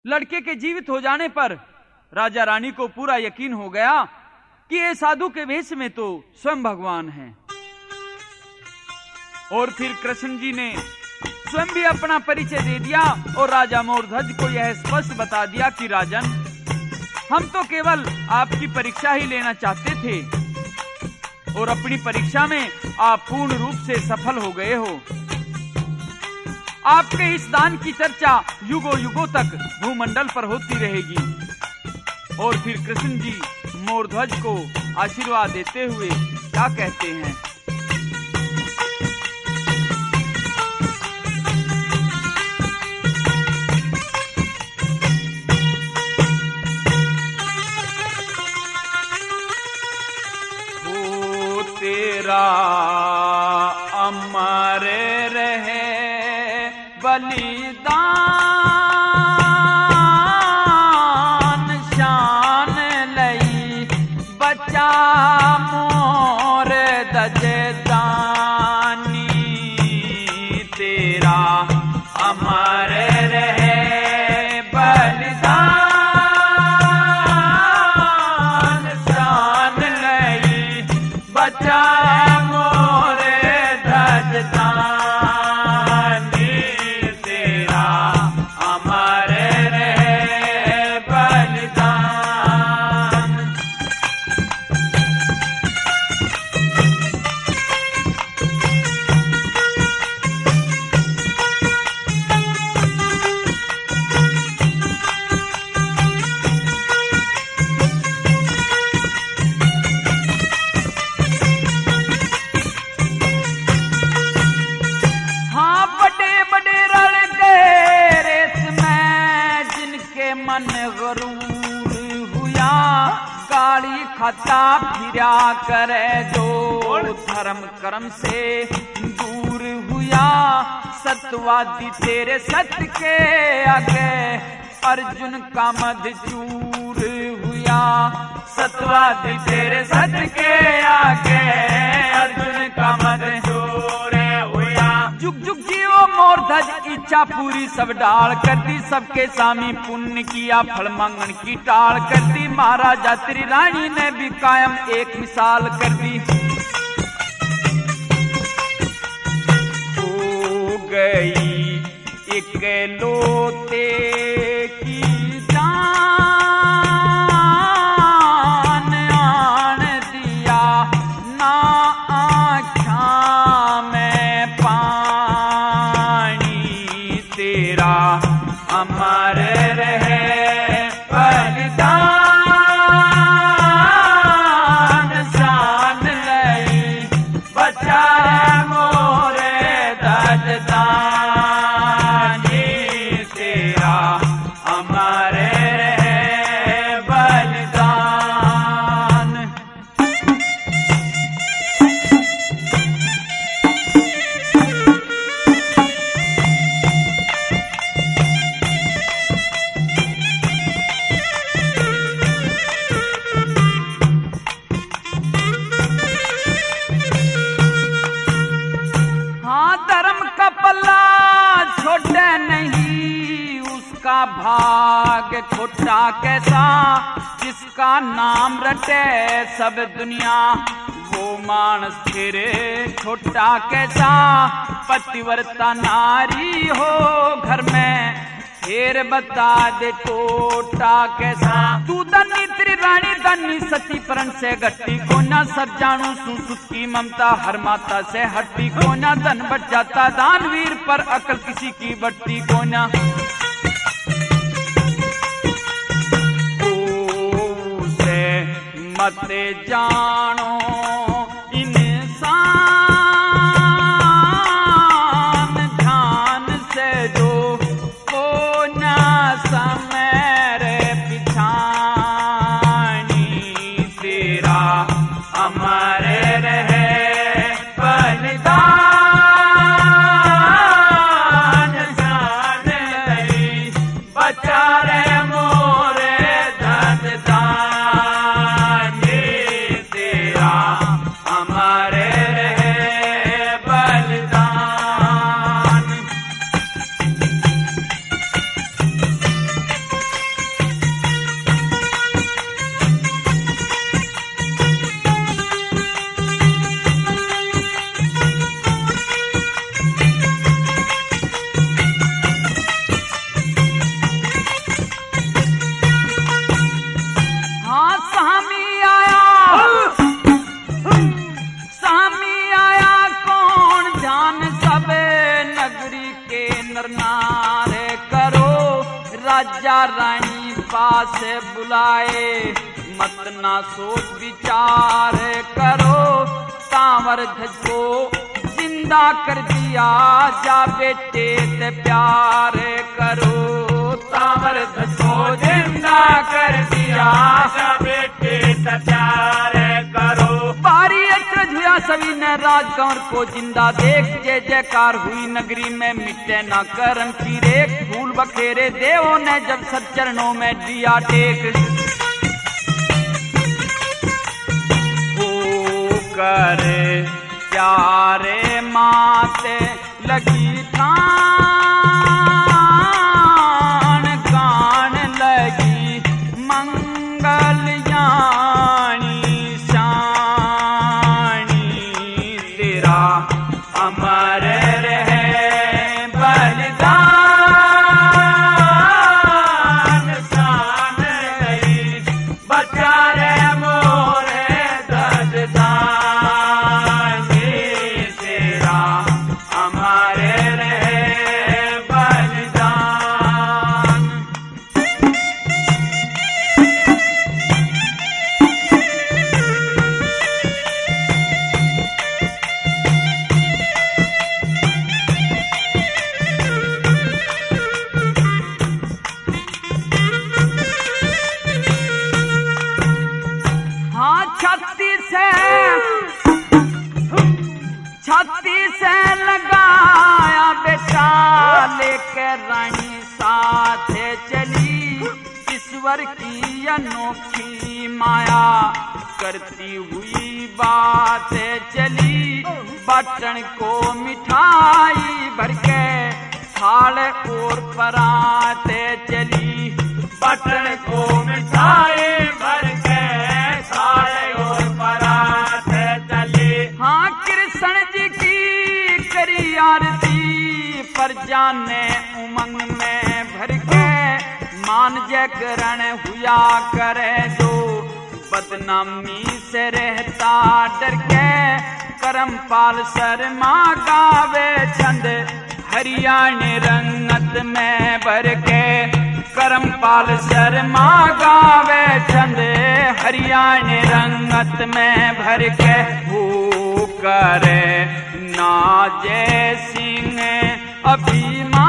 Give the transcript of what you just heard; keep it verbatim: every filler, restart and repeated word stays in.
लड़के के जीवित हो जाने पर राजा रानी को पूरा यकीन हो गया कि ये साधु के वेश में तो स्वयं भगवान हैं। और फिर कृष्ण जी ने स्वयं भी अपना परिचय दे दिया और राजा मोरध्वज को यह स्पष्ट बता दिया कि राजन, हम तो केवल आपकी परीक्षा ही लेना चाहते थे और अपनी परीक्षा में आप पूर्ण रूप से सफल हो गए हो। आपके इस दान की चर्चा युगों युगों तक भूमंडल पर होती रहेगी। और फिर कृष्ण जी मोरध्वज को आशीर्वाद देते हुए क्या कहते हैं? हो तेरा अमर रहे बलिदान, शान लई बचा मोर दजदानी। तेरा अमर रहे बलिदान, शान लई बचा मोर दजदानी। मन गरूर हुआ गाड़ी खाता फिरा करे जो धर्म कर्म से दूर हुआ। सत्यवादी तेरे सत्य के आगे अर्जुन का मद चूर हुआ। सत्यवादी तेरे सत्य के आगे अर्जुन का मद चूर हुआ। जुग जुग जीवो मोरध्वज इच्छा पूरी सब डाल कर दी। सबके सामी पुण्य किया फल मांगन की टाल कर दी। महाराजा तेरी रानी ने भी कायम एक मिसाल कर दी। हो गई इकलौते की जान, आन दिया ना आँखा में पानी। तेरा अमर रहे बलिदान, शान लई बचा मोरे दजदानी। तेरा अमर रहे बलिदान। धर्म का पल्ला छोटे नहीं, उसका भाग छोटा कैसा। जिसका नाम रटे सब दुनिया वो मानस फिर छोटा कैसा। पतिव्रता नारी हो घर में फिर बता दे टोटा कैसा। तू धनी तेरी रानी धनी सती परण से गट्टी को ना। सब जानू सुसुत की ममता हर माता से हट्टी को ना। धन बच जाता दानवीर पर अकल किसी की बट्टी को ना। उसे मत जानो इंसान, ध्यान से जो मेरे पिछानी। तेरा अमर रहे बलिदान, शान लई बचा रे मोरे दजदानी। तेरा अमर रहे बलिदान। राजा रानी पास बुलाए, मत ना सोच विचार करो, सांवर ध्वज को जिंदा कर दिया, जा बेटे ते प्यार करो। सांवर ध्वज को जिंदा कर दिया, जा बेटे ते प्यार करो। बारी अचरज हुआ सभी ने राजकंवर को जिंदा देख, जय जयकार हुई नगरी में मिटे ना करम की रेख। फूल बखेरे देवों ने जब सब चरणों में दिया टेक, हो करे प्यारे माते लगी ठान, गान लगी मंगल यानी शानी, तेरा अमर रहे बलिदान, शान रही बचा रे मोरे दर्दान, छाती से लगाया बेटा, लेकर रानी साथ चली, ईश्वर की अनोखी माया करती हुई बात चली। बटन को मिठाई भर के थाल और पराते चली, बटन को मिठाई भर के थाल और पराते चली। हाँ कृष्ण जी की करी आरती, पर जाने उमंग में भर के, मान जय करण हुआ करे जो, बदनामी से रहता डर के। करमपाल शर्मा गावे छंद, हरियाणे रंगत में भर के। करमपाल शर्मा गावे छंद, हरियाणे रंगत में भर के। हो करे नाजे सिंह अभिमान,